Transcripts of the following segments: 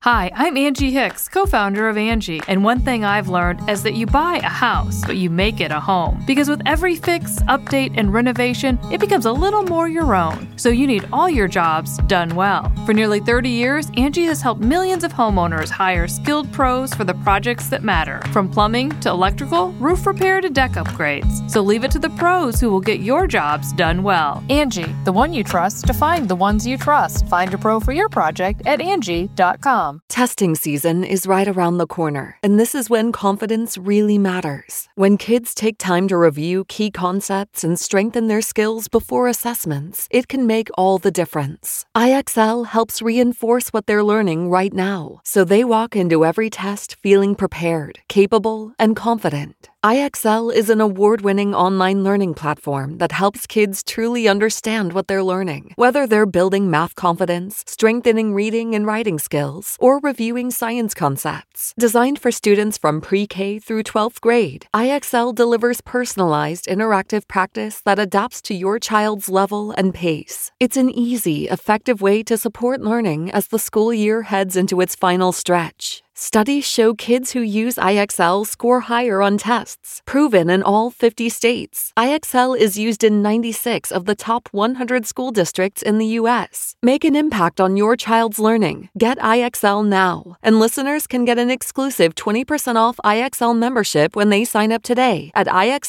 Hi, I'm Angie Hicks, co-founder of Angie, and one thing I've learned is that you buy a house, but you make it a home. Because with every fix, update, and renovation, it becomes a little more your own. So you need all your jobs done well. For nearly 30 years, Angie has helped millions of homeowners hire skilled pros for the projects that matter, from plumbing to electrical, roof repair to deck upgrades. So leave it to the pros who will get your jobs done well. Angie, the one you trust to find the ones you trust. Find a pro for your project at Angie.com. Testing season is right around the corner, and this is when confidence really matters. When kids take time to review key concepts and strengthen their skills before assessments, it can make all the difference. IXL helps reinforce what they're learning right now, so they walk into every test feeling prepared, capable, and confident. IXL is an award-winning online learning platform that helps kids truly understand what they're learning. Whether they're building math confidence, strengthening reading and writing skills, or reviewing science concepts. Designed for students from pre-K through 12th grade, IXL delivers personalized, interactive practice that adapts to your child's level and pace. It's an easy, effective way to support learning as the school year heads into its final stretch. Studies show kids who use IXL score higher on tests, proven in all 50 states. IXL is used in 96 of the top 100 school districts in the U.S. Make an impact on your child's learning. Get IXL now, and listeners can get an exclusive 20% off IXL membership when they sign up today at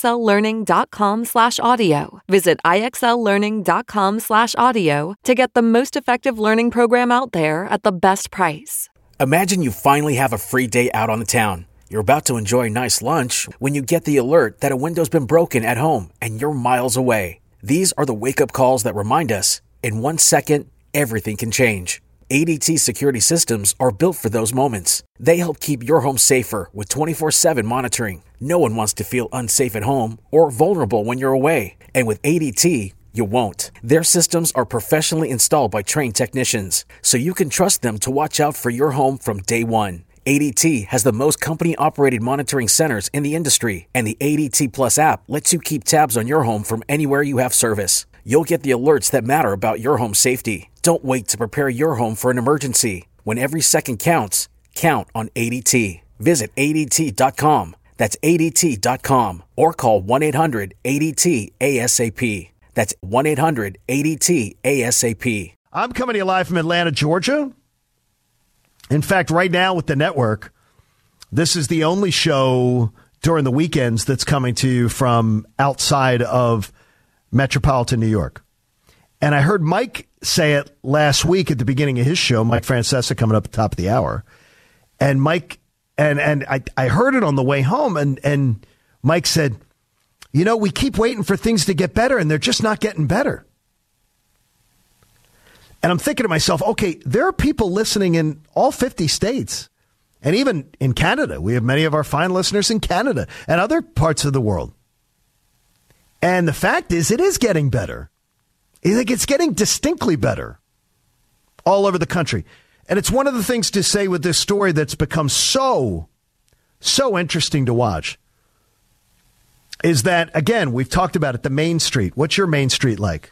IXLlearning.com/audio. Visit IXLlearning.com/audio to get the most effective learning program out there at the best price. Imagine you finally have a free day out on the town. You're about to enjoy a nice lunch when you get the alert that a window's been broken at home and you're miles away. These are the wake-up calls that remind us, in 1 second, everything can change. ADT security systems are built for those moments. They help keep your home safer with 24/7 monitoring. No one wants to feel unsafe at home or vulnerable when you're away. And with ADT, you won't. Their systems are professionally installed by trained technicians, so you can trust them to watch out for your home from day one. ADT has the most company-operated monitoring centers in the industry, and the ADT Plus app lets you keep tabs on your home from anywhere you have service. You'll get the alerts that matter about your home safety. Don't wait to prepare your home for an emergency. When every second counts, count on ADT. Visit ADT.com. That's ADT.com. Or call 1-800-ADT-ASAP. That's 1-800-ADT-ASAP. I'm coming to you live from Atlanta, Georgia. In fact, right now with the network, this is the only show during the weekends that's coming to you from outside of metropolitan New York. And I heard Mike say it last week at the beginning of his show, Mike Francesa coming up at the top of the hour. And Mike, and I heard it on the way home, and Mike said, you know, we keep waiting for things to get better, and they're just not getting better. And I'm thinking to myself, okay, there are people listening in all 50 states, and even in Canada. We have many of our fine listeners in Canada and other parts of the world. And the fact is, it is getting better. I think it's getting distinctly better all over the country. And it's one of the things to say with this story that's become so interesting to watch. Is that, again, we've talked about it, the Main Street. What's your Main Street like?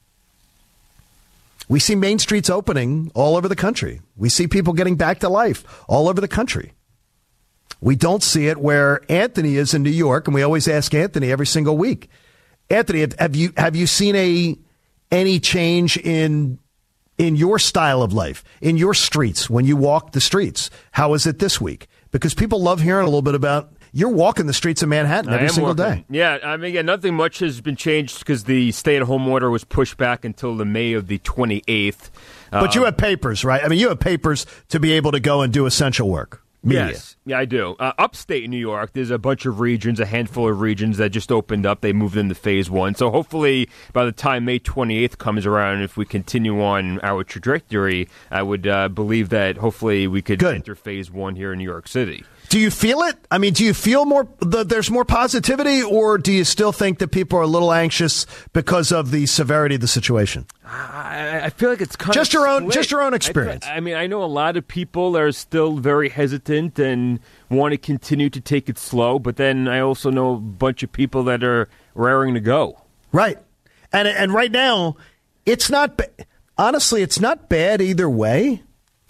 We see Main Streets opening all over the country. We see people getting back to life all over the country. We don't see it where Anthony is in New York, and we always ask Anthony every single week. Anthony, have you seen any change in your style of life, in your streets, when you walk the streets? How is it this week? Because people love hearing a little bit about. You're walking the streets of Manhattan every single day. Yeah, I mean, nothing much has been changed because the stay-at-home order was pushed back until the May of the 28th. But you have papers, right? I mean, you have papers to be able to go and do essential work. Media. Yes, yeah, I do. Upstate New York, there's a bunch of regions, a handful of regions that just opened up. They moved into phase one. So hopefully by the time May 28th comes around, if we continue on our trajectory, I would believe that hopefully we could enter phase one here in New York City. Do you feel it? I mean, do you feel there's more positivity, or do you still think that people are a little anxious because of the severity of the situation? I feel like it's kind of just your own experience. I mean, I know a lot of people are still very hesitant and want to continue to take it slow, but then I also know a bunch of people that are raring to go. Right, and right now, it's not. Honestly, it's not bad either way.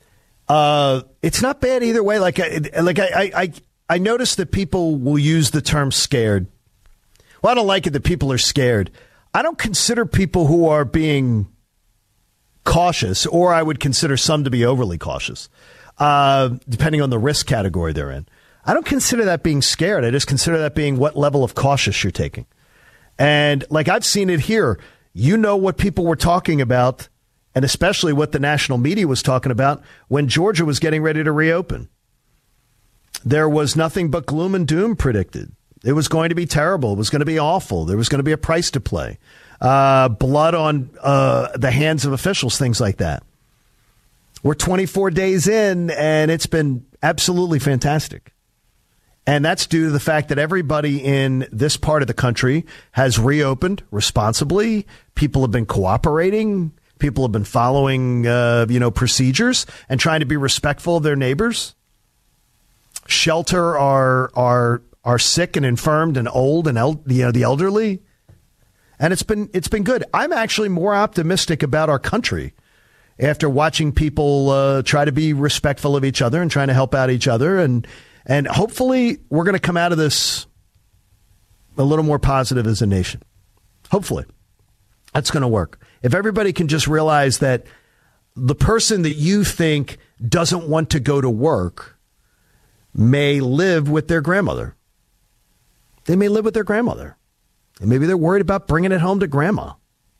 It's not bad either way. I noticed that people will use the term scared. Well, I don't like it that people are scared. I don't consider people who are being cautious, or I would consider some to be overly cautious, depending on the risk category they're in. I don't consider that being scared. I just consider that being what level of cautious you're taking. And like I've seen it here, you know what people were talking about, and especially what the national media was talking about when Georgia was getting ready to reopen. There was nothing but gloom and doom predicted. It was going to be terrible. It was going to be awful. There was going to be a price to pay. Blood on the hands of officials, things like that. We're 24 days in, and it's been absolutely fantastic. And that's due to the fact that everybody in this part of the country has reopened responsibly. People have been cooperating. People have been following, procedures and trying to be respectful of their neighbors. Shelter our sick and infirmed and old and the elderly. And it's been good. I'm actually more optimistic about our country after watching people try to be respectful of each other and trying to help out each other. And hopefully we're going to come out of this a little more positive as a nation. Hopefully. That's going to work. If everybody can just realize that the person that you think doesn't want to go to work may live with their grandmother. They may live with their grandmother. And maybe they're worried about bringing it home to grandma.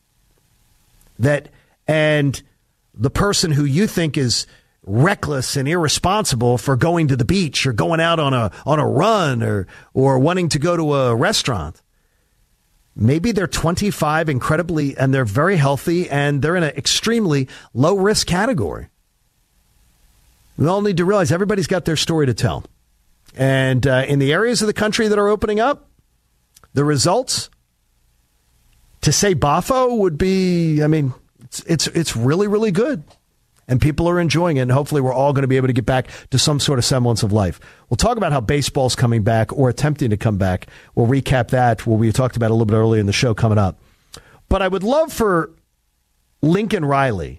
And the person who you think is reckless and irresponsible for going to the beach or going out on a run or wanting to go to a restaurant. Maybe they're 25 and they're very healthy and they're in an extremely low risk category. We all need to realize everybody's got their story to tell. And in the areas of the country that are opening up, the results, to say Bafo would be, it's really, really good. And people are enjoying it, and hopefully we're all going to be able to get back to some sort of semblance of life. We'll talk about how baseball's coming back or attempting to come back. We'll recap that, what we talked about a little bit earlier in the show coming up. But I would love for Lincoln Riley,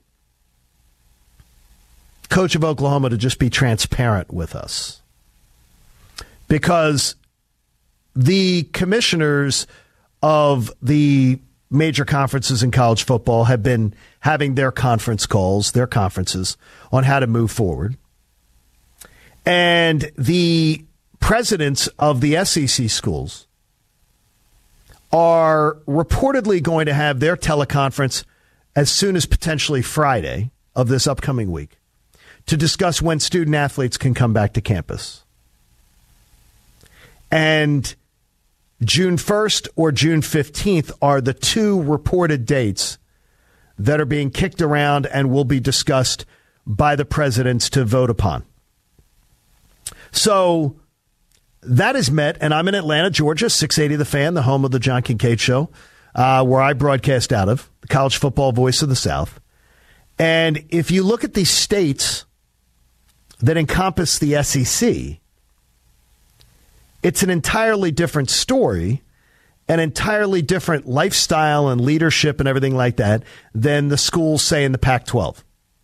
coach of Oklahoma, to just be transparent with us. Because the commissioners of the major conferences in college football have been having their conferences on how to move forward. And the presidents of the SEC schools are reportedly going to have their teleconference as soon as potentially Friday of this upcoming week to discuss when student athletes can come back to campus. And June 1st or June 15th are the two reported dates that are being kicked around and will be discussed by the presidents to vote upon. So that is met, and I'm in Atlanta, Georgia, 680 The Fan, the home of the John Kincaid Show, where I broadcast out of, the college football voice of the South. And if you look at the states that encompass the SEC, it's an entirely different story, an entirely different lifestyle and leadership and everything like that than the schools, say, in the Pac-12.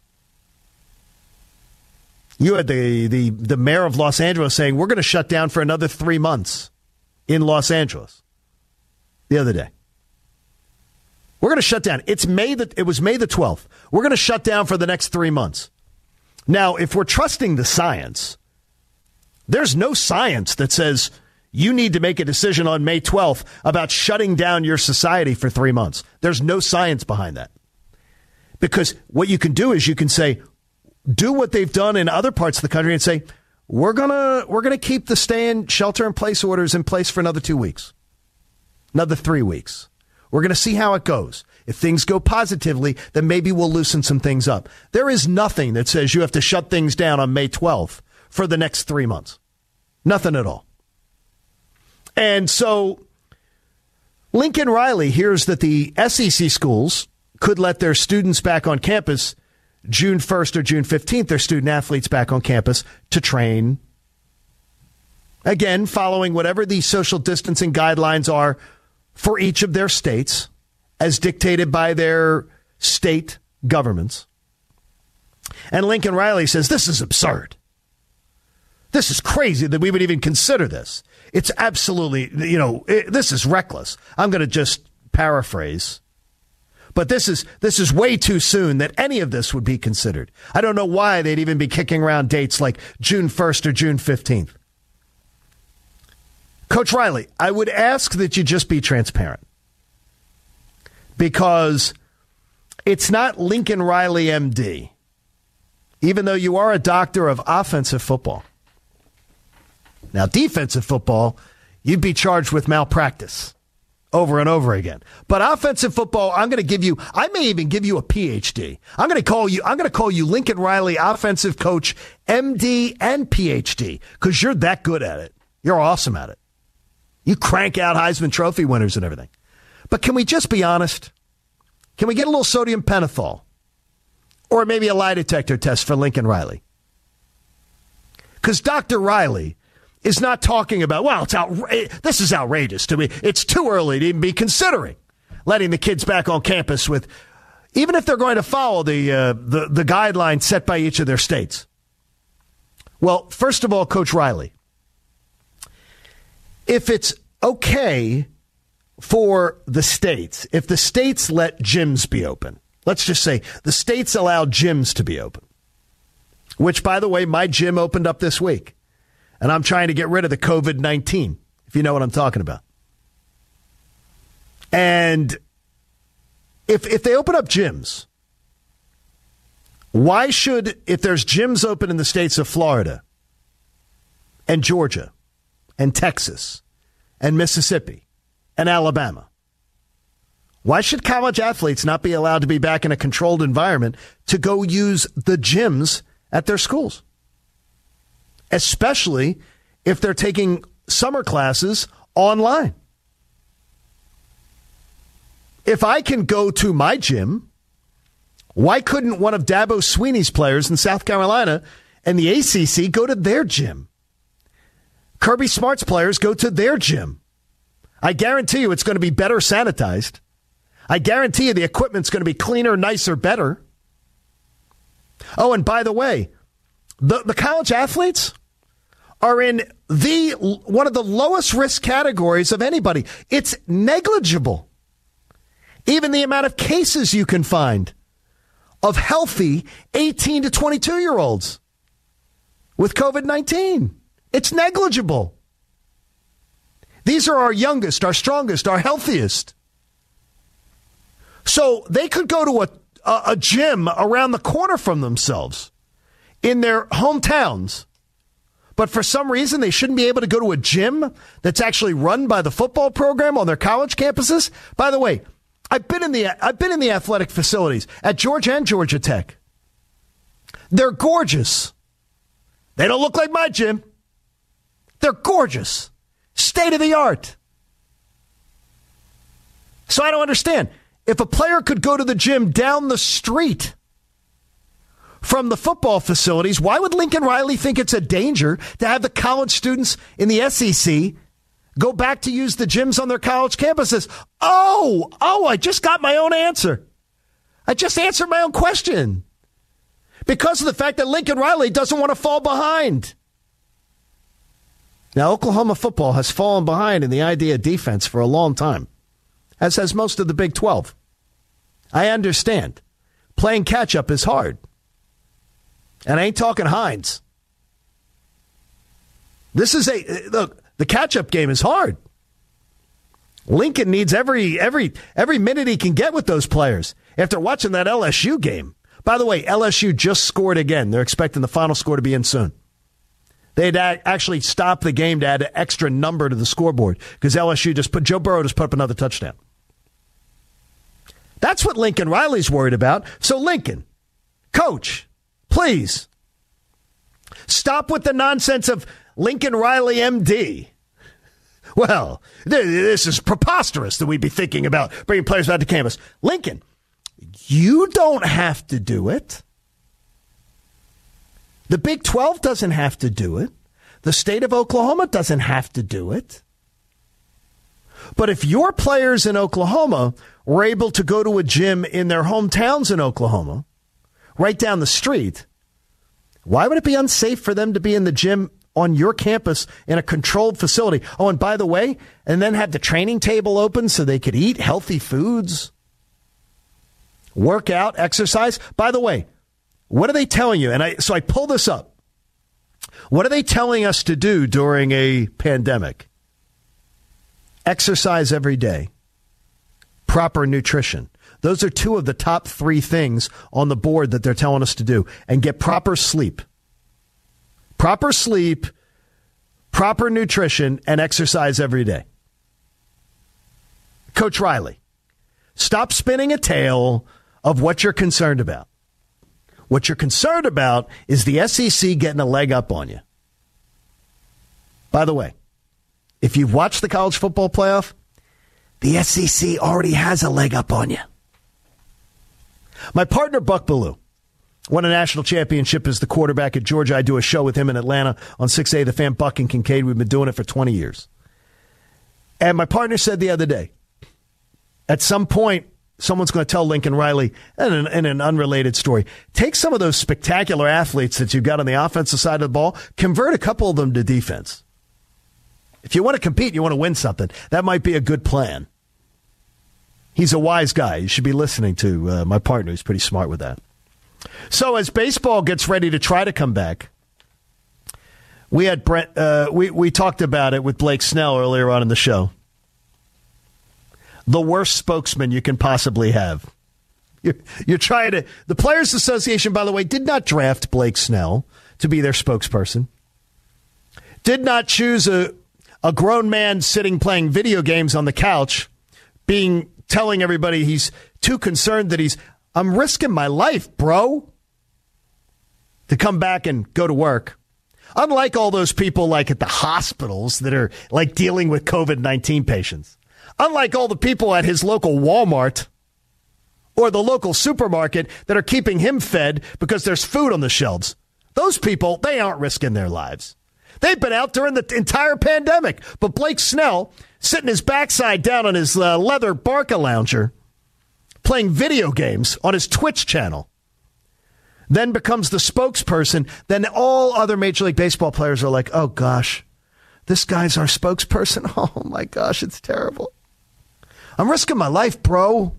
You had the mayor of Los Angeles saying, we're going to shut down for another 3 months in Los Angeles the other day. We're going to shut down. It was May the 12th. We're going to shut down for the next 3 months. Now, if we're trusting the science, there's no science that says you need to make a decision on May 12th about shutting down your society for 3 months. There's no science behind that. Because what you can do is you can say, do what they've done in other parts of the country and say, we're gonna keep the stay-in shelter-in-place orders in place for another 2 weeks, another 3 weeks. We're going to see how it goes. If things go positively, then maybe we'll loosen some things up. There is nothing that says you have to shut things down on May 12th for the next 3 months. Nothing at all. And so Lincoln Riley hears that the SEC schools could let their students back on campus June 1st or June 15th, their student athletes back on campus to train. Again, following whatever the social distancing guidelines are for each of their states as dictated by their state governments. And Lincoln Riley says, this is absurd. This is crazy that we would even consider this. It's absolutely, this is reckless. I'm going to just paraphrase. But this is way too soon that any of this would be considered. I don't know why they'd even be kicking around dates like June 1st or June 15th. Coach Riley, I would ask that you just be transparent. Because it's not Lincoln Riley, MD, even though you are a doctor of offensive football. Now, defensive football, you'd be charged with malpractice over and over again. But offensive football, I may even give you a PhD. I'm going to call you Lincoln Riley offensive coach, MD and PhD, because you're that good at it. You're awesome at it. You crank out Heisman Trophy winners and everything. But can we just be honest? Can we get a little sodium pentothal? Or maybe a lie detector test for Lincoln Riley? Because Dr. Riley is not talking about, this is outrageous to me. It's too early to even be considering letting the kids back on campus with, even if they're going to follow the guidelines set by each of their states. Well, first of all, Coach Riley, if it's okay for the states, if the states let gyms be open, let's just say the states allow gyms to be open, which, by the way, my gym opened up this week. And I'm trying to get rid of the COVID-19, if you know what I'm talking about. And if they open up gyms, why should, if there's gyms open in the states of Florida and Georgia and Texas and Mississippi and Alabama, why should college athletes not be allowed to be back in a controlled environment to go use the gyms at their schools? Especially if they're taking summer classes online. If I can go to my gym, why couldn't one of Dabo Swinney's players in South Carolina and the ACC go to their gym? Kirby Smart's players go to their gym. I guarantee you it's going to be better sanitized. I guarantee you the equipment's going to be cleaner, nicer, better. Oh, and by the way, the college athletes are in one of the lowest risk categories of anybody. It's negligible. Even the amount of cases you can find of healthy 18 to 22-year-olds with COVID-19. It's negligible. These are our youngest, our strongest, our healthiest. So they could go to a gym around the corner from themselves in their hometowns. But for some reason, they shouldn't be able to go to a gym that's actually run by the football program on their college campuses. By the way, I've been in the athletic facilities at Georgia and Georgia Tech. They're gorgeous. They don't look like my gym. They're gorgeous. State of the art. So I don't understand. If a player could go to the gym down the street from the football facilities, why would Lincoln Riley think it's a danger to have the college students in the SEC go back to use the gyms on their college campuses? Oh, I just got my own answer. I just answered my own question. Because of the fact that Lincoln Riley doesn't want to fall behind. Now, Oklahoma football has fallen behind in the idea of defense for a long time, as has most of the Big 12. I understand. Playing catch-up is hard. And I ain't talking Hines. Look, the catch-up game is hard. Lincoln needs every minute he can get with those players after watching that LSU game. By the way, LSU just scored again. They're expecting the final score to be in soon. They'd actually stopped the game to add an extra number to the scoreboard because Joe Burrow just put up another touchdown. That's what Lincoln Riley's worried about. So Lincoln, coach, please stop with the nonsense of Lincoln Riley, MD. Well, this is preposterous that we'd be thinking about bringing players back to campus. Lincoln, you don't have to do it. The Big 12 doesn't have to do it. The state of Oklahoma doesn't have to do it. But if your players in Oklahoma were able to go to a gym in their hometowns in Oklahoma, right down the street, Why would it be unsafe for them to be in the gym on your campus in a controlled facility? Oh, and by the way, and then have the training table open so they could eat healthy foods, work out, exercise. By the way, what are they telling you? And so I pull this up. What are they telling us to do during a pandemic? Exercise every day. Proper nutrition. Those are two of the top 3 things on the board that they're telling us to do. And get proper sleep. Proper sleep, proper nutrition, and exercise every day. Coach Riley, stop spinning a tale of what you're concerned about. What you're concerned about is the SEC getting a leg up on you. By the way, if you've watched the college football playoff, the SEC already has a leg up on you. My partner, Buck Bellew, won a national championship as the quarterback at Georgia. I do a show with him in Atlanta on 6A The Fan. Buck and Kincaid, we've been doing it for 20 years. And my partner said the other day, at some point, someone's going to tell Lincoln Riley, in an unrelated story, take some of those spectacular athletes that you've got on the offensive side of the ball, convert a couple of them to defense. If you want to compete, you want to win something, that might be a good plan. He's a wise guy. You should be listening to my partner, who's pretty smart with that. So as baseball gets ready to try to come back, we had Brent. We talked about it with Blake Snell earlier on in the show. The worst spokesman you can possibly have. You're trying to. The Players Association, by the way, did not draft Blake Snell to be their spokesperson. Did not choose a grown man sitting playing video games on the couch, telling everybody he's too concerned that I'm risking my life, bro, to come back and go to work. Unlike all those people like at the hospitals that are like dealing with COVID-19 patients. Unlike all the people at his local Walmart or the local supermarket that are keeping him fed because there's food on the shelves. Those people, they aren't risking their lives. They've been out during the entire pandemic. But Blake Snell, sitting his backside down on his leather Barca lounger, playing video games on his Twitch channel, then becomes the spokesperson. Then all other Major League Baseball players are like, oh, gosh, this guy's our spokesperson. Oh, my gosh, it's terrible. I'm risking my life, bro.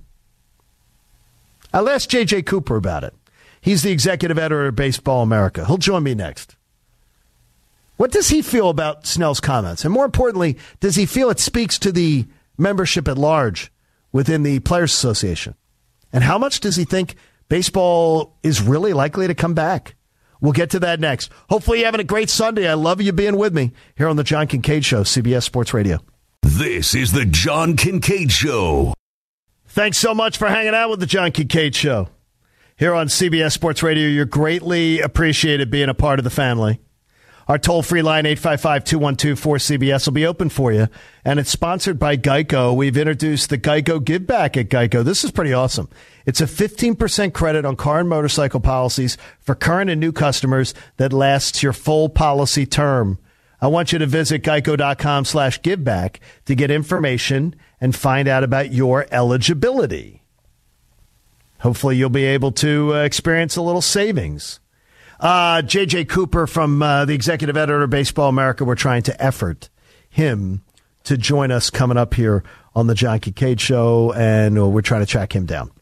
I'll ask J.J. Cooper about it. He's the executive editor of Baseball America. He'll join me next. What does he feel about Snell's comments? And more importantly, does he feel it speaks to the membership at large within the Players Association? And how much does he think baseball is really likely to come back? We'll get to that next. Hopefully you're having a great Sunday. I love you being with me here on the John Kincaid Show, CBS Sports Radio. This is the John Kincaid Show. Thanks so much for hanging out with the John Kincaid Show. Here on CBS Sports Radio, you're greatly appreciated being a part of the family. Our toll-free line, 855-212-4CBS, will be open for you, and it's sponsored by Geico. We've introduced the Geico Give Back at Geico. This is pretty awesome. It's a 15% credit on car and motorcycle policies for current and new customers that lasts your full policy term. I want you to visit geico.com/giveback to get information and find out about your eligibility. Hopefully you'll be able to experience a little savings. J.J. Cooper from the executive editor of Baseball America, we're trying to effort him to join us coming up here on the John Kincaid Show, and we're trying to track him down.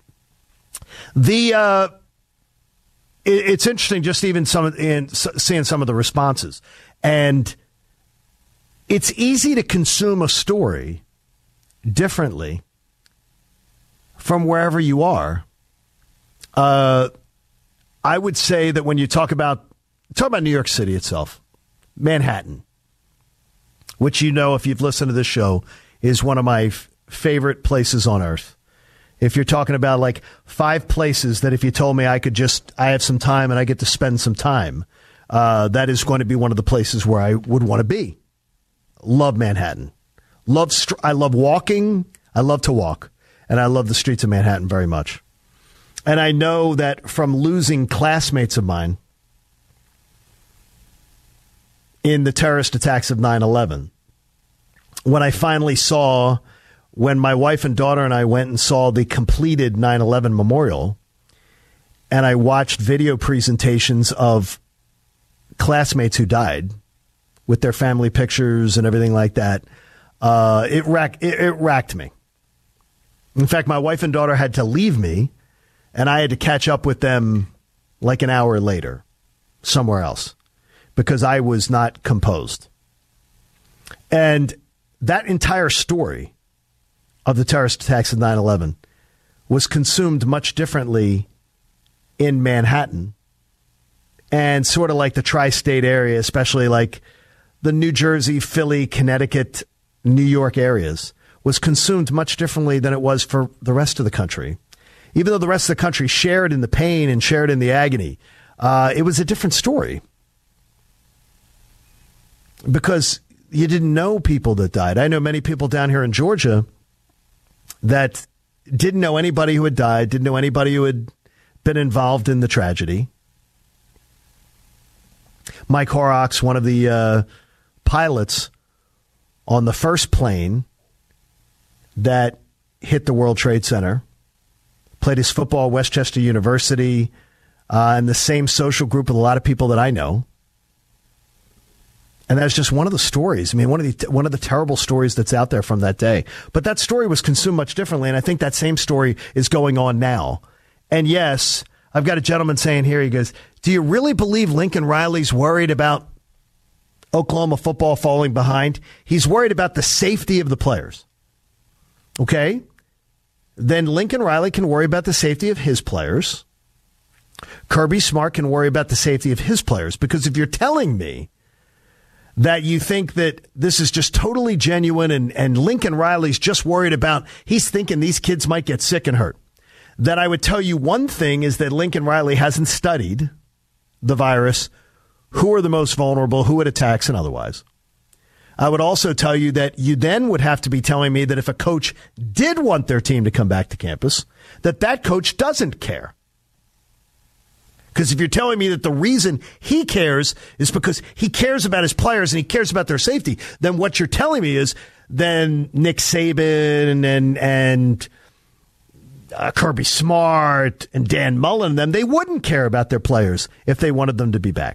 It's interesting just even seeing some of the responses. And it's easy to consume a story differently from wherever you are. I would say that when you talk about New York City itself, Manhattan, which if you've listened to this show, is one of my favorite places on earth. If you're talking about like 5 places that if you told me I have some time and I get to spend some time, that is going to be one of the places where I would want to be. Love Manhattan. I love walking. I love to walk. And I love the streets of Manhattan very much. And I know that from losing classmates of mine in the terrorist attacks of 9/11, when my wife and daughter and I went and saw the completed 9/11 memorial, and I watched video presentations of classmates who died with their family pictures and everything like that. It racked me. In fact, my wife and daughter had to leave me, and I had to catch up with them like an hour later somewhere else because I was not composed. And that entire story of the terrorist attacks of 9/11 was consumed much differently in Manhattan and sort of like the tri-state area, especially like the New Jersey, Philly, Connecticut, New York areas, was consumed much differently than it was for the rest of the country. Even though the rest of the country shared in the pain and shared in the agony, it was a different story because you didn't know people that died. I know many people down here in Georgia that didn't know anybody who had died, didn't know anybody who had been involved in the tragedy. Mike Horrocks, one of the pilots on the first plane that hit the World Trade Center, played his football at Westchester University, in the same social group with a lot of people that I know. And that's just one of the stories. I mean, one of the terrible stories that's out there from that day. But that story was consumed much differently, and I think that same story is going on now. And yes, I've got a gentleman saying here, he goes, do you really believe Lincoln Riley's worried about Oklahoma football falling behind? He's worried about the safety of the players. Okay? Then Lincoln Riley can worry about the safety of his players. Kirby Smart can worry about the safety of his players. Because if you're telling me that you think that this is just totally genuine and Lincoln Riley's just worried about, he's thinking these kids might get sick and hurt, then I would tell you one thing is that Lincoln Riley hasn't studied the virus, who are the most vulnerable, who it attacks, and otherwise. I would also tell you that you then would have to be telling me that if a coach did want their team to come back to campus, that coach doesn't care. Because if you're telling me that the reason he cares is because he cares about his players and he cares about their safety, then what you're telling me is then Nick Saban and Kirby Smart and Dan Mullen and them, they wouldn't care about their players if they wanted them to be back.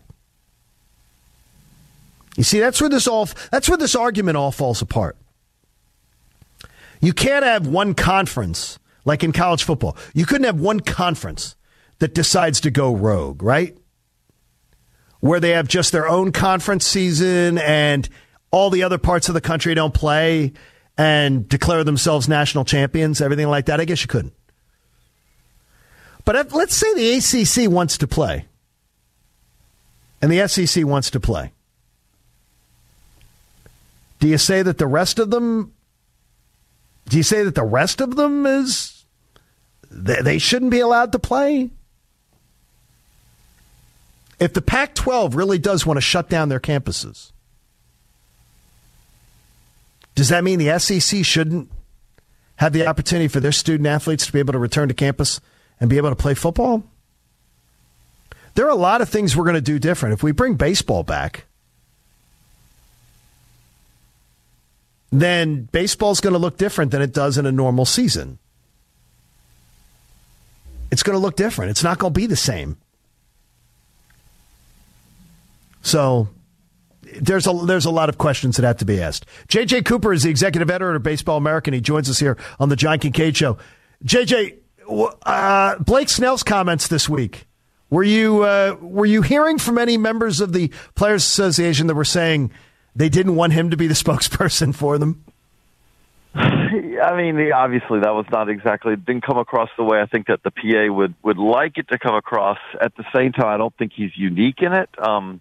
You see, that's where this argument all falls apart. You can't have one conference, like in college football. You couldn't have one conference that decides to go rogue, right? Where they have just their own conference season and all the other parts of the country don't play and declare themselves national champions, everything like that. I guess you couldn't. But let's say the ACC wants to play and the SEC wants to play. Do you say that the rest of them is they shouldn't be allowed to play? If the Pac-12 really does want to shut down their campuses, does that mean the SEC shouldn't have the opportunity for their student athletes to be able to return to campus and be able to play football? There are a lot of things we're going to do different. If we bring baseball back, then baseball's going to look different than it does in a normal season. It's going to look different. It's not going to be the same. So there's a lot of questions that have to be asked. J.J. Cooper is the executive editor of Baseball American. He joins us here on the John Kincaid Show. J.J., Blake Snell's comments this week. Were you hearing from any members of the Players Association that were saying they didn't want him to be the spokesperson for them? I mean, obviously that was not exactly, didn't come across the way I think that the PA would like it to come across. At the same time, I don't think he's unique in it.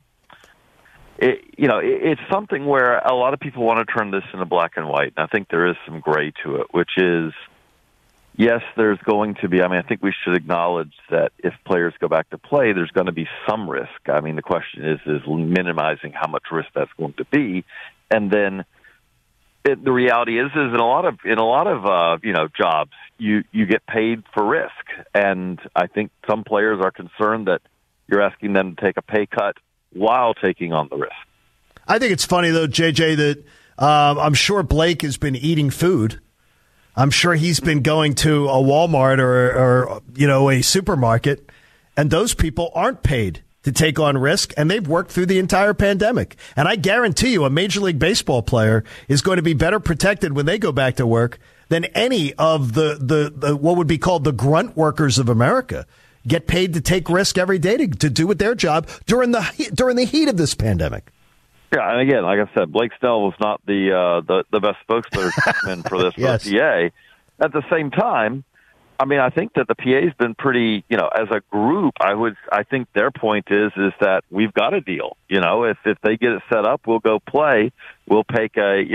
It's something where a lot of people want to turn this into black and white, and I think there is some gray to it, which is, yes, there's going to be, I think we should acknowledge that if players go back to play, there's going to be some risk. I mean, the question is minimizing how much risk that's going to be. And then the reality is in a lot of jobs, you get paid for risk. And I think some players are concerned that you're asking them to take a pay cut while taking on the risk. I think it's funny, though, JJ, that I'm sure Blake has been eating food. I'm sure he's been going to a Walmart or a supermarket, and those people aren't paid to take on risk, and they've worked through the entire pandemic. And I guarantee you a Major League Baseball player is going to be better protected when they go back to work than any of the what would be called the grunt workers of America. Get paid to take risk every day to do with their job during the heat of this pandemic. Yeah, and again, like I said, Blake Snell was not the best spokesman for this Yes. for the PA. At the same time, I mean, I think that the PA's been pretty, as a group, I think their point is that we've got a deal. If they get it set up, we'll go play. We'll take a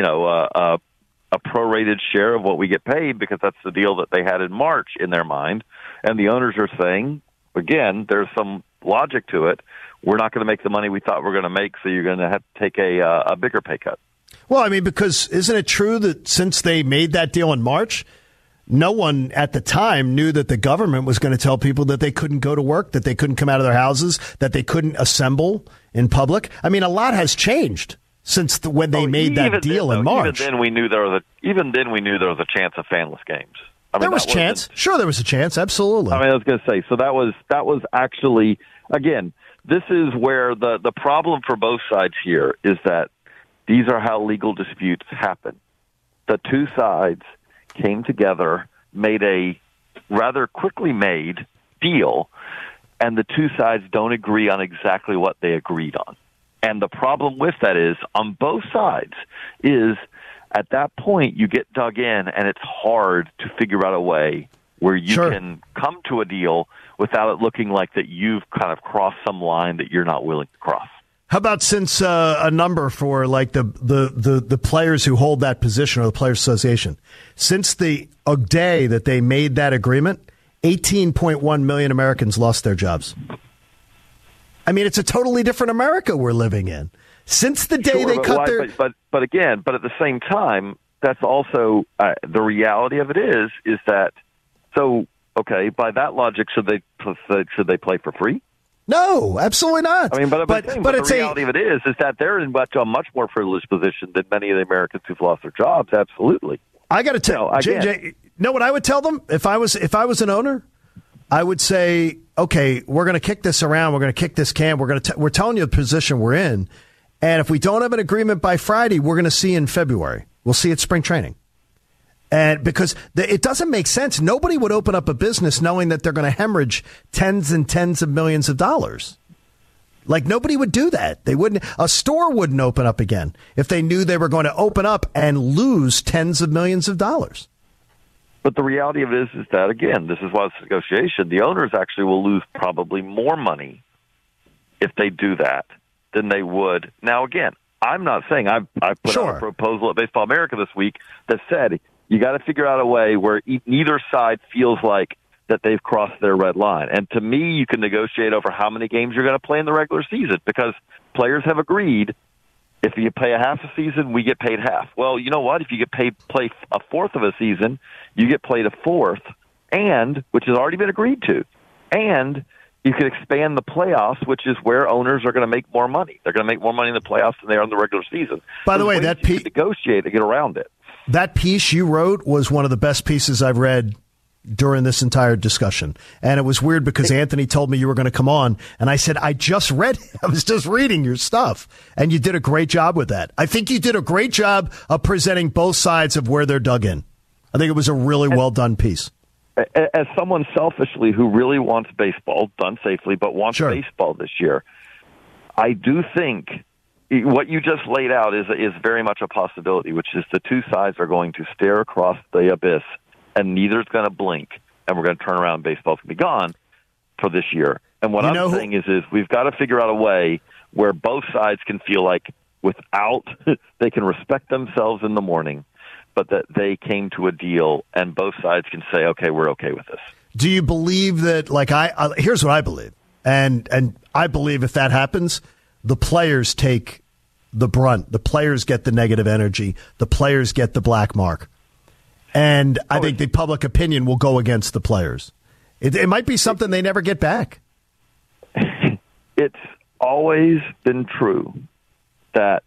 prorated share of what we get paid because that's the deal that they had in March in their mind. And the owners are saying, again, there's some logic to it. We're not going to make the money we thought we were going to make, so you're going to have to take a bigger pay cut. Well, I mean, because isn't it true that since they made that deal in March, no one at the time knew that the government was going to tell people that they couldn't go to work, that they couldn't come out of their houses, that they couldn't assemble in public? I mean, a lot has changed since when they made that deal in March. Even then, we knew there was a chance of fanless games. I mean, there was a chance. Sure, there was a chance. Absolutely. I mean, I was going to say, so that was actually, again, this is where the problem for both sides here is that these are how legal disputes happen. The two sides came together, made a rather quickly made deal, and the two sides don't agree on exactly what they agreed on. And the problem with that is, on both sides, is at that point you get dug in, and it's hard to figure out a way where you can come to a deal without it looking like that you've kind of crossed some line that you're not willing to cross. How about since a number for like the players who hold that position or the Players Association? Since the day that they made that agreement, 18.1 million Americans lost their jobs. I mean, it's a totally different America we're living in. Since the day they cut their... But at the same time, that's also the reality of it is that, so, okay, by that logic, should they play for free? No, absolutely not. I mean, but the reality of it is that they're in a much more privileged position than many of the Americans who've lost their jobs. Absolutely. I got to tell JJ. Know what I would tell them if I was an owner? I would say, okay, we're going to kick this around. We're going to kick this can. We're telling you the position we're in, and if we don't have an agreement by Friday, we're going to see in February. We'll see at spring training. And because it doesn't make sense. Nobody would open up a business knowing that they're going to hemorrhage tens and tens of millions of dollars. Like, nobody would do that. They wouldn't. A store wouldn't open up again if they knew they were going to open up and lose tens of millions of dollars. But the reality of it is that, again, this is why it's a negotiation. The owners actually will lose probably more money if they do that than they would. Now, again, I'm not saying I've put out a proposal at Baseball America this week that said, you got to figure out a way where neither side feels like that they've crossed their red line. And to me, you can negotiate over how many games you're going to play in the regular season because players have agreed if you play a half a season, we get paid half. Well, you know what? If you get paid play a fourth of a season, you get played a fourth, and which has already been agreed to. And you can expand the playoffs, which is where owners are going to make more money. They're going to make more money in the playoffs than they are in the regular season. By the way, that piece negotiate to get around it. That piece you wrote was one of the best pieces I've read during this entire discussion. And it was weird because Anthony told me you were going to come on, and I said, I was just reading your stuff, and you did a great job with that. I think you did a great job of presenting both sides of where they're dug in. I think it was a really well-done piece. As someone selfishly who really wants baseball, done safely, but wants baseball this year, I do think what you just laid out is very much a possibility, which is the two sides are going to stare across the abyss, and neither's going to blink, and we're going to turn around and baseball's going to be gone for this year. And what I'm saying is we've got to figure out a way where both sides can feel like they can respect themselves in the morning, but that they came to a deal, and both sides can say, okay, we're okay with this. Do you believe that, like, here's what I believe, and I believe if that happens, the players take the brunt. The players get the negative energy. The players get the black mark. And I think the public opinion will go against the players. It might be something they never get back. It's always been true that,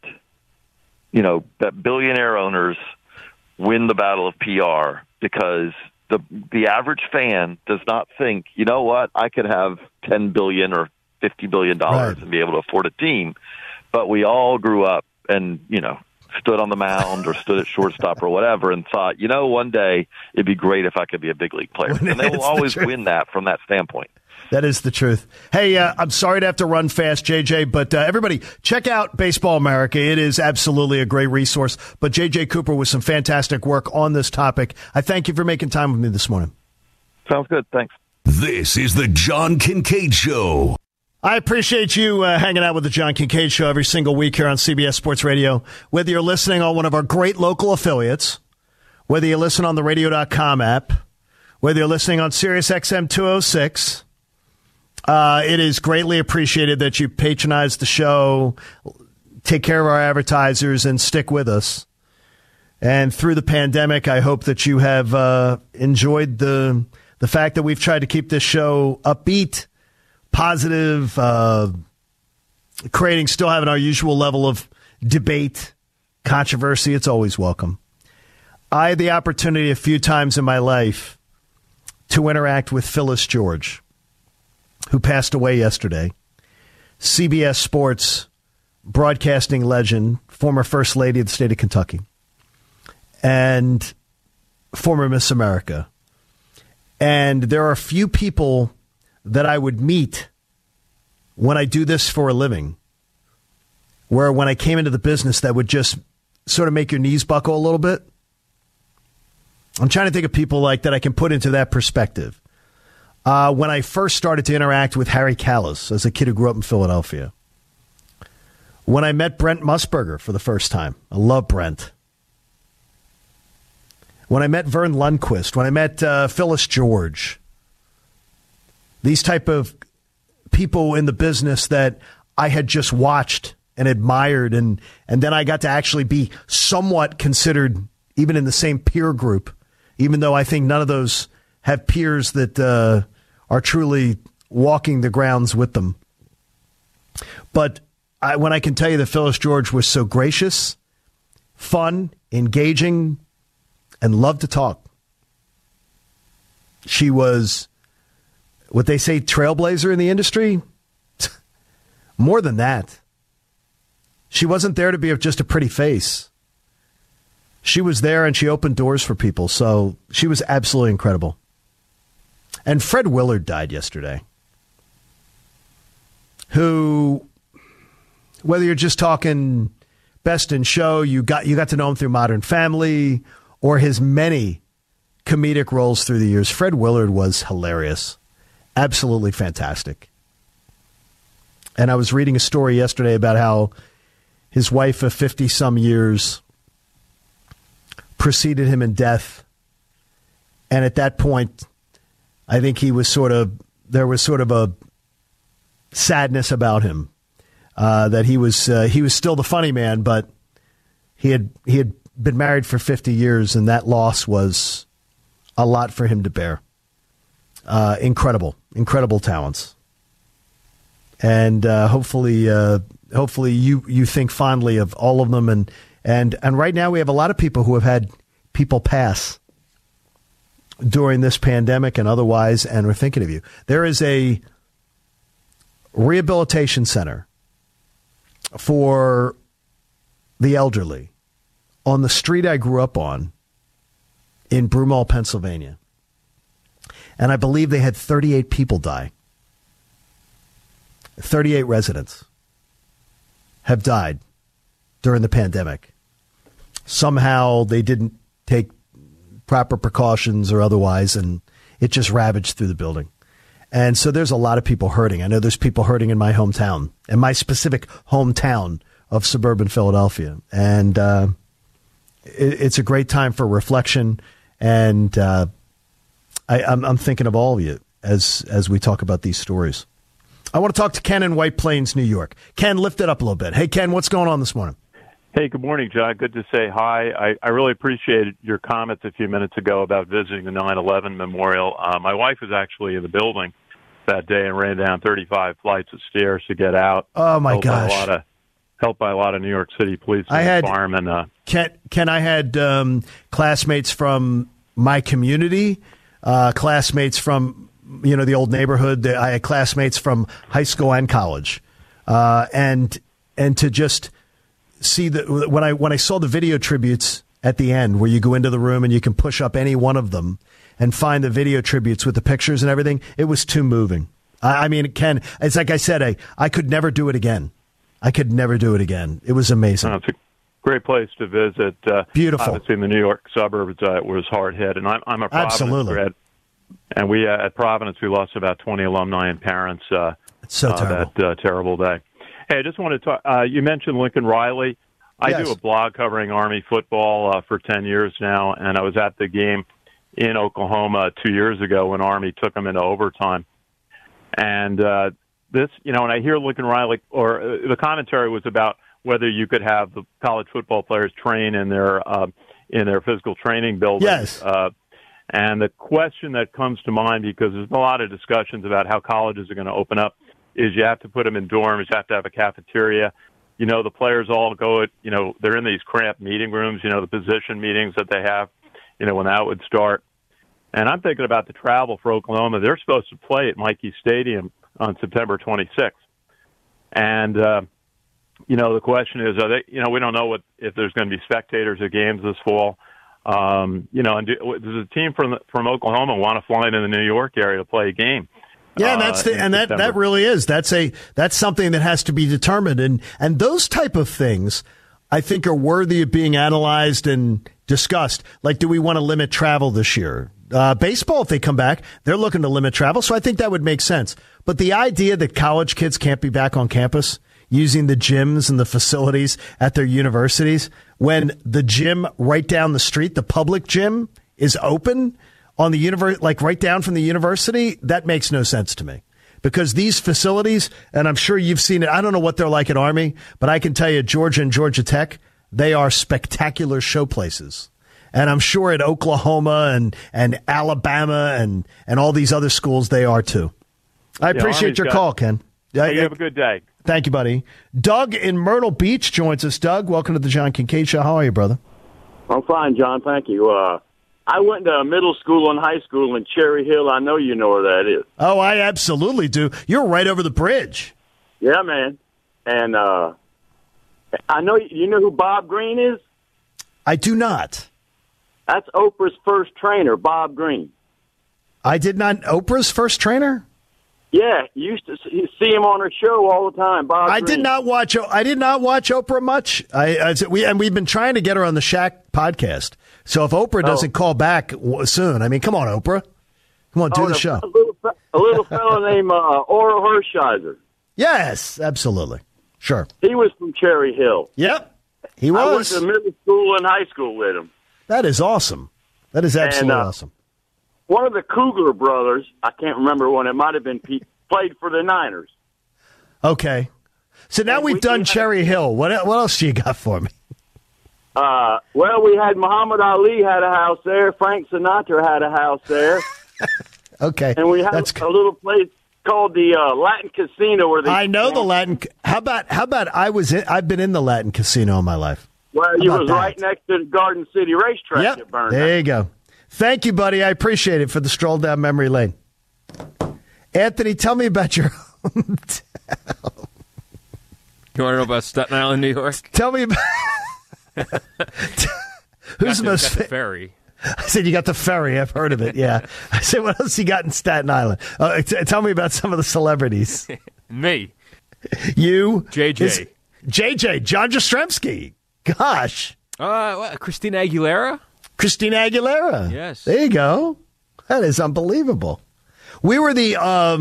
that billionaire owners win the battle of PR because the average fan does not think, you know what, I could have $10 billion or $50 billion Right. and be able to afford a team. But we all grew up and, stood on the mound or stood at shortstop or whatever and thought, one day it'd be great if I could be a big league player. And they will always win that from that standpoint. That is the truth. Hey, I'm sorry to have to run fast, JJ, but everybody, check out Baseball America. It is absolutely a great resource. But JJ Cooper with some fantastic work on this topic. I thank you for making time with me this morning. Sounds good. Thanks. This is the John Kincaid Show. I appreciate you hanging out with the John Kincaid Show every single week here on CBS Sports Radio. Whether you're listening on one of our great local affiliates, whether you listen on the radio.com app, whether you're listening on Sirius XM 206, it is greatly appreciated that you patronize the show, take care of our advertisers, and stick with us. And through the pandemic, I hope that you have enjoyed the fact that we've tried to keep this show upbeat, positive, still having our usual level of debate, controversy. It's always welcome. I had the opportunity a few times in my life to interact with Phyllis George, who passed away yesterday. CBS Sports broadcasting legend, former First Lady of the state of Kentucky, and former Miss America. And there are a few people that I would meet when I do this for a living, where when I came into the business, that would just sort of make your knees buckle a little bit. I'm trying to think of people like that I can put into that perspective. When I first started to interact with Harry Callis as a kid who grew up in Philadelphia. When I met Brent Musburger for the first time. I love Brent. When I met Vern Lundquist. When I met Phyllis George. These type of people in the business that I had just watched and admired. And then I got to actually be somewhat considered even in the same peer group, even though I think none of those have peers that are truly walking the grounds with them. But when I can tell you that Phyllis George was so gracious, fun, engaging, and loved to talk. She was what they say trailblazer in the industry. More than that. She wasn't there to be just a pretty face. She was there and she opened doors for people. So she was absolutely incredible. And Fred Willard died yesterday, who, whether you're just talking Best in Show, you got to know him through Modern Family, or his many comedic roles through the years. Fred Willard was hilarious, absolutely fantastic. And I was reading a story yesterday about how his wife of 50-some years preceded him in death, and at that point, I think there was sort of a sadness about him, that he was still the funny man, but he had been married for 50 years, and that loss was a lot for him to bear. Incredible talents, and hopefully you think fondly of all of them, and right now we have a lot of people who have had people pass during this pandemic and otherwise, and we're thinking of you. There is a rehabilitation center for the elderly on the street I grew up on in Broomall, Pennsylvania. And I believe they had 38 people die. 38 residents have died during the pandemic. Somehow they didn't take proper precautions or otherwise, and it just ravaged through the building. And so there's a lot of people hurting. I know there's people hurting in my hometown, in my specific hometown of suburban Philadelphia. And it's a great time for reflection, and I'm thinking of all of you as we talk about these stories. I want to talk to Ken in White Plains, New York. Ken, lift it up a little bit. Hey, Ken, what's going on this morning? Hey, good morning, John. Good to say hi. I really appreciated your comments a few minutes ago about visiting the 9/11 memorial. My wife was actually in the building that day and ran down 35 flights of stairs to get out. Oh, my gosh. Helped by a lot of New York City police and firemen. Ken, I had classmates from my community, classmates from the old neighborhood. I had classmates from high school and college, and to just see when I saw the video tributes at the end, where you go into the room and you can push up any one of them and find the video tributes with the pictures and everything, it was too moving. I mean, Ken, it's like I said, I could never do it again. I could never do it again. It was amazing. It's a great place to visit. Beautiful. Obviously, in the New York suburbs, it was hard hit, and I'm a Providence grad. And we at Providence, we lost about 20 alumni and parents. It's so terrible. That terrible day. Hey, I just want to talk. You mentioned Lincoln Riley. I do a blog covering Army football for 10 years now, and I was at the game in Oklahoma 2 years ago when Army took them into overtime. And this, when I hear Lincoln Riley, or the commentary was about whether you could have the college football players train in their physical training building. Yes. And the question that comes to mind, because there's a lot of discussions about how colleges are going to open up, is you have to put them in dorms, you have to have a cafeteria. The players all go they're in these cramped meeting rooms, the position meetings that they have, when that would start. And I'm thinking about the travel for Oklahoma. They're supposed to play at Michie Stadium on September 26th. And, the question is, are they, we don't know if there's going to be spectators at games this fall. And does a team from Oklahoma want to fly into the New York area to play a game? Yeah, that really is. That's something that has to be determined, and those type of things, I think, are worthy of being analyzed and discussed. Like, do we want to limit travel this year? Baseball, if they come back, they're looking to limit travel, so I think that would make sense. But the idea that college kids can't be back on campus using the gyms and the facilities at their universities when the gym right down the street, the public gym, is open on the like right down from the university, that makes no sense to me. Because these facilities, and I'm sure you've seen it, I don't know what they're like at Army, but I can tell you Georgia and Georgia Tech, they are spectacular show places. And I'm sure at Oklahoma and Alabama and all these other schools, they are too. I appreciate your call, Ken. Hey, you have a good day. Thank you, buddy. Doug in Myrtle Beach joins us. Doug, welcome to the John Kincaid Show. How are you, brother? I'm fine, John. Thank you. I went to middle school and high school in Cherry Hill. I know you know where that is. Oh, I absolutely do. You're right over the bridge. Yeah, man. And I know you know who Bob Green is? I do not. That's Oprah's first trainer, Bob Green. I did not. Oprah's first trainer? Yeah, you used to see him on her show all the time, Bob Green. I did not watch Oprah much. We've been trying to get her on the Shaq podcast. So if Oprah doesn't call back soon, I mean, come on, Oprah. Come on, do the show. A little fellow named Oral Hershiser. Yes, absolutely. Sure. He was from Cherry Hill. Yep, he was. I went to middle school and high school with him. That is awesome. That is absolutely awesome. One of the Kugler brothers, I can't remember one, it might have been Pete, played for the Niners. Okay. So now we've done Cherry Hill. What else do you got for me? Well, we had Muhammad Ali had a house there. Frank Sinatra had a house there. Okay. And we had a little place called the Latin Casino. Where I know the Latin. How about I've been in the Latin Casino in my life. Well, you was right next to the Garden City racetrack. Yep. That burned there you go. Thank you, buddy. I appreciate it for the stroll down memory lane. Anthony, tell me about your hometown. You want to know about Staten Island, New York? Tell me about... Who's the most... the ferry. I said you got the ferry. I've heard of it, yeah. I said, what else you got in Staten Island? Tell me about some of the celebrities. Me. You. JJ. JJ, John Jastrzemski. Gosh. Christina Aguilera? Christina Aguilera. Yes. There you go. That is unbelievable. We were the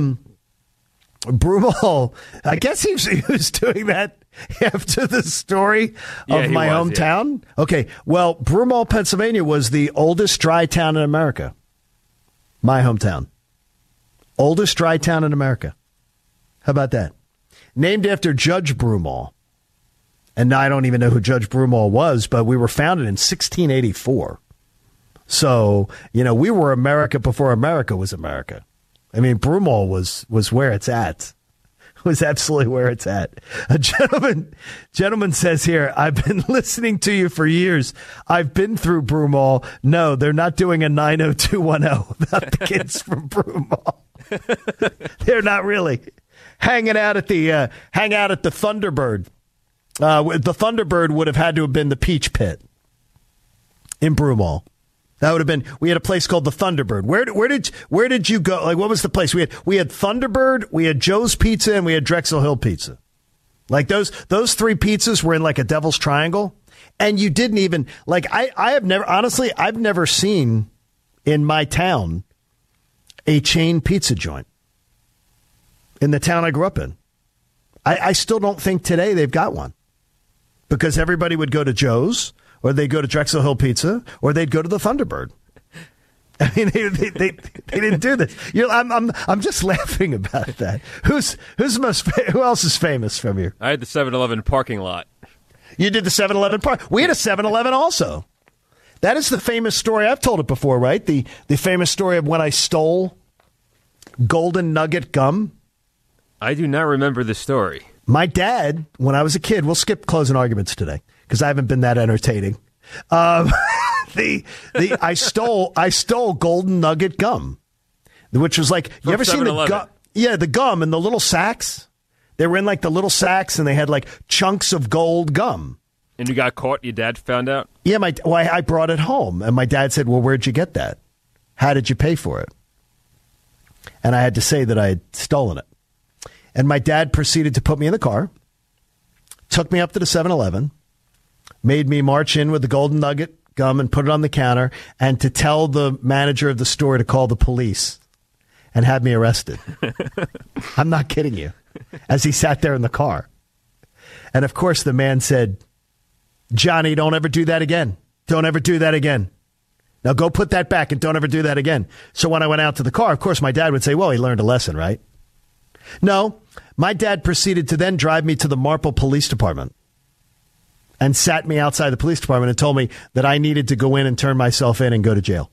Broomall. I guess he was doing that after the story of my hometown. Yeah. Okay. Well, Broomall, Pennsylvania was the oldest dry town in America. My hometown. Oldest dry town in America. How about that? Named after Judge Broomall. And I don't even know who Judge Broomall was, but we were founded in 1684. So, we were America before America was America. I mean, Broomall was where it's at. It was absolutely where it's at. A gentleman says here, I've been listening to you for years. I've been through Broomall. No, they're not doing a 90210 about the kids from Broomall. They're not really hanging out at the Thunderbird. The Thunderbird would have had to have been the Peach Pit in Broomall. That would have been. We had a place called the Thunderbird. Where did you go? Like, what was the place we had? Thunderbird, we had Joe's Pizza, and we had Drexel Hill Pizza. Like those three pizzas were in like a devil's triangle, and you didn't even like. I've never seen in my town a chain pizza joint in the town I grew up in. I still don't think today they've got one, because everybody would go to Joe's, or they'd go to Drexel Hill Pizza, or they'd go to the Thunderbird. I mean, they didn't do this. I'm just laughing about that. Who else is famous from here? I had the 7-Eleven parking lot. You did the 7-Eleven park. We had a 7-Eleven also. That is the famous story. I've told it before, right? The famous story of when I stole Golden Nugget gum. I do not remember the story. My dad, when I was a kid, we'll skip closing arguments today because I haven't been that entertaining. I stole Golden Nugget gum, which was like, you ever seen the gum? Yeah, the gum in the little sacks. They were in like the little sacks, and they had like chunks of gold gum. And you got caught? Your dad found out? Yeah, I brought it home, and my dad said, "Well, where'd you get that? How did you pay for it?" And I had to say that I had stolen it. And my dad proceeded to put me in the car, took me up to the 7-Eleven, made me march in with the Golden Nugget gum and put it on the counter, and to tell the manager of the store to call the police and have me arrested. I'm not kidding you. As he sat there in the car. And of course the man said, "Johnny, don't ever do that again. Don't ever do that again. Now go put that back and don't ever do that again." So when I went out to the car, of course my dad would say, "Well, he learned a lesson, right?" No, my dad proceeded to then drive me to the Marple Police Department and sat me outside the police department and told me that I needed to go in and turn myself in and go to jail.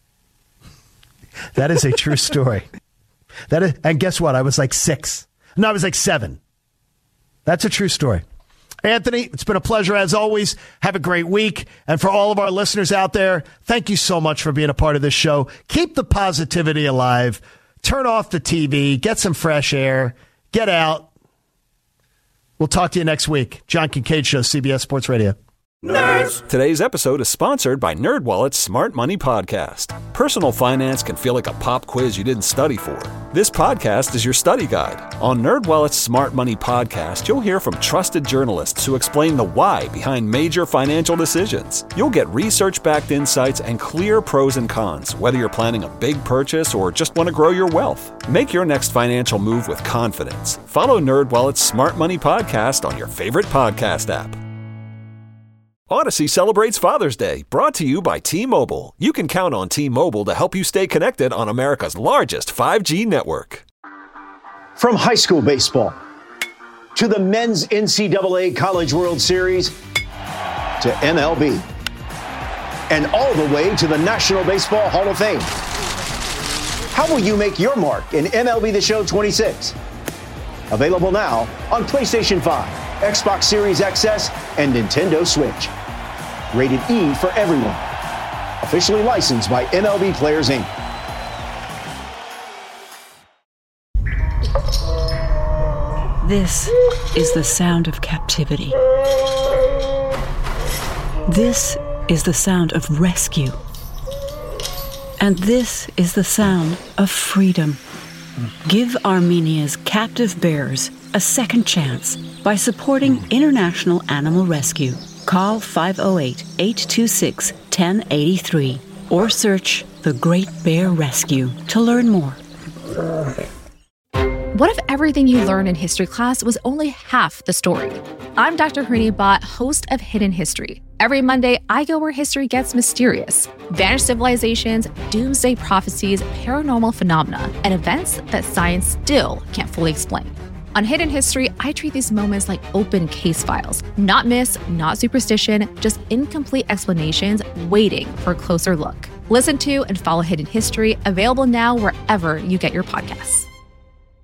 That is a true story. And guess what? I was like 6. No, I was like 7. That's a true story. Anthony, it's been a pleasure as always. Have a great week. And for all of our listeners out there, thank you so much for being a part of this show. Keep the positivity alive. Turn off the TV. Get some fresh air. Get out. We'll talk to you next week. John Kincaid Show, CBS Sports Radio. Nerds! Today's episode is sponsored by NerdWallet's Smart Money Podcast. Personal finance can feel like a pop quiz you didn't study for. This podcast is your study guide. On NerdWallet's Smart Money Podcast, you'll hear from trusted journalists who explain the why behind major financial decisions. You'll get research-backed insights and clear pros and cons, whether you're planning a big purchase or just want to grow your wealth. Make your next financial move with confidence. Follow NerdWallet's Smart Money Podcast on your favorite podcast app. Odyssey celebrates Father's Day, brought to you by T-Mobile. You can count on T-Mobile to help you stay connected on America's largest 5G network. From high school baseball to the men's NCAA College World Series to MLB and all the way to the National Baseball Hall of Fame. How will you make your mark in MLB The Show 26? Available now on PlayStation 5, Xbox Series XS, and Nintendo Switch. Rated E for everyone. Officially licensed by MLB Players, Inc. This is the sound of captivity. This is the sound of rescue. And this is the sound of freedom. Give Armenia's captive bears a second chance by supporting International Animal Rescue. Call 508-826-1083 or search The Great Bear Rescue to learn more. What if everything you learned in history class was only half the story? I'm Dr. Harini Bhatt, host of Hidden History. Every Monday, I go where history gets mysterious. Vanished civilizations, doomsday prophecies, paranormal phenomena, and events that science still can't fully explain. On Hidden History, I treat these moments like open case files. Not myths, not superstition, just incomplete explanations waiting for a closer look. Listen to and follow Hidden History, available now wherever you get your podcasts.